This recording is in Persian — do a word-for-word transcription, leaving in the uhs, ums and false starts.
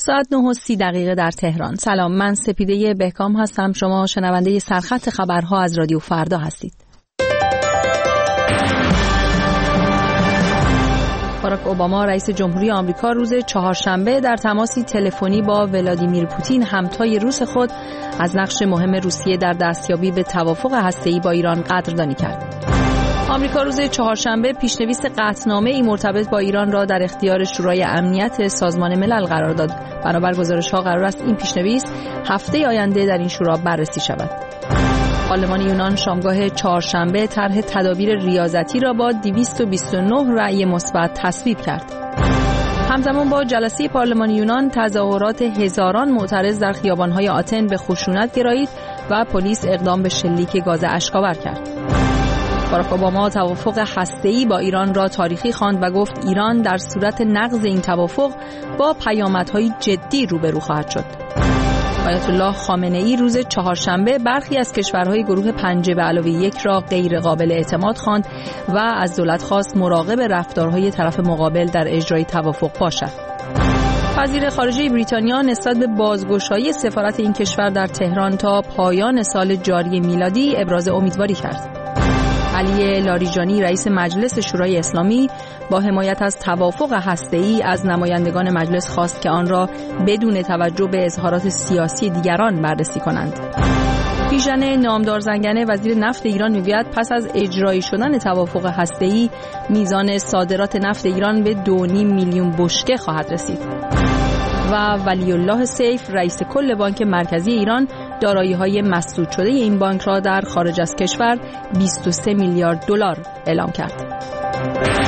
ساعت نه و سی دقیقه در تهران. سلام، من سپیده بهکام هستم. شما شنونده سرخط خبرها از رادیو فردا هستید. باراک اوباما رئیس جمهوری آمریکا روز چهارشنبه در تماسی تلفنی با ولادیمیر پوتین همتای روس خود از نقش مهم روسیه در دستیابی به توافق هسته‌ای با ایران قدردانی کرد. آمریکا روز چهارشنبه پیشنویس قطعنامه‌ای مرتبط با ایران را در اختیار شورای امنیت سازمان ملل قرار داد. بنابر گزارش‌ها قرار است این پیشنویس هفته آینده در این شورا بررسی شود. پارلمان یونان شامگاه چهارشنبه طرح تدابیر ریاضتی را با دویست و بیست و نه رأی مثبت تصویب کرد. همزمان با جلسه پارلمان یونان تظاهرات هزاران معترض در خیابان‌های آتن به خشونت گرایید و پلیس اقدام به شلیک گاز اشک‌آور کرد. باراک اوباما توافق هسته‌ای با ایران را تاریخی خواند و گفت ایران در صورت نقض این توافق با پیامدهای جدی روبرو خواهد شد. آیت الله خامنه‌ای روز چهارشنبه برخی از کشورهای گروه پنج به علاوه یک را غیر قابل اعتماد خواند و از دولت خواست مراقب رفتارهای طرف مقابل در اجرای توافق باشد. وزیر خارجه بریتانیا نسبت به بازگشایی سفارت این کشور در تهران تا پایان سال جاری میلادی ابراز امیدواری کرد. علی لاریجانی رئیس مجلس شورای اسلامی با حمایت از توافق هسته‌ای از نمایندگان مجلس خواست که آن را بدون توجه به اظهارات سیاسی دیگران بررسی کنند. بیژن نامدار زنگنه وزیر نفت ایران میگوید پس از اجرایی شدن توافق هسته‌ای میزان صادرات نفت ایران به دو و نیم میلیون بشکه خواهد رسید. و ولی الله سیف رئیس کل بانک مرکزی ایران دارایی‌های مسدود شده این بانک را در خارج از کشور بیست و سه میلیارد دلار اعلام کرد.